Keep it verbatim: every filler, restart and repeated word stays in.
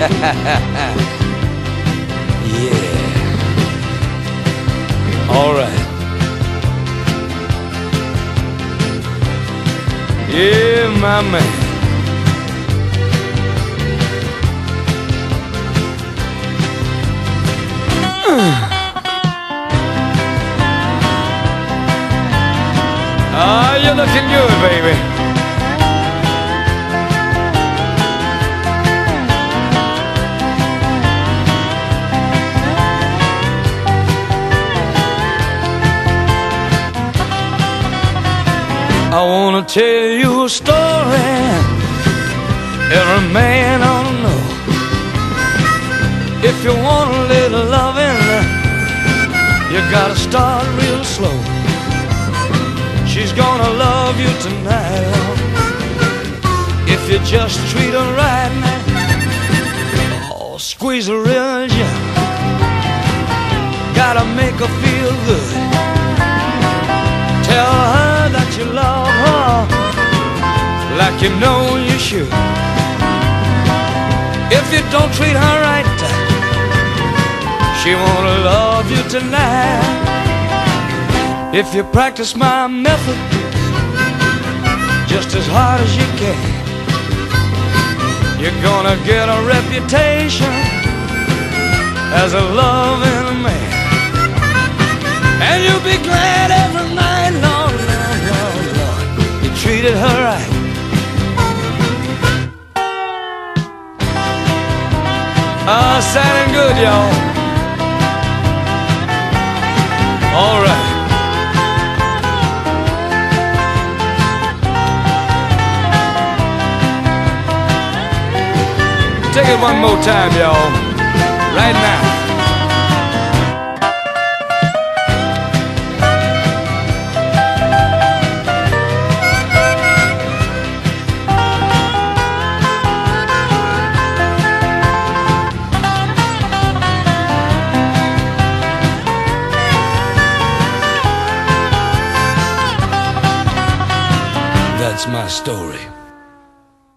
Yeah. All right. Yeah, my man. Ah, you're looking good, baby. I wanna tell you a story every man ought to know. If you want a little loving, you gotta start real slow. She's gonna love you tonight, love, if you just treat her right now. Oh, squeeze her real gentle, gotta make her feel good. Tell her that you love her like you know you should. If you don't treat her right, she won't love you tonight. If you practice my method just as hard as you can, you're gonna get a reputation as a loving man. And you'll be glad every night, Lord, Lord, Lord, Lord, you treated her right. Ah, sounding good, y'all. All right. Take it one more time, y'all. Right now. That's my story.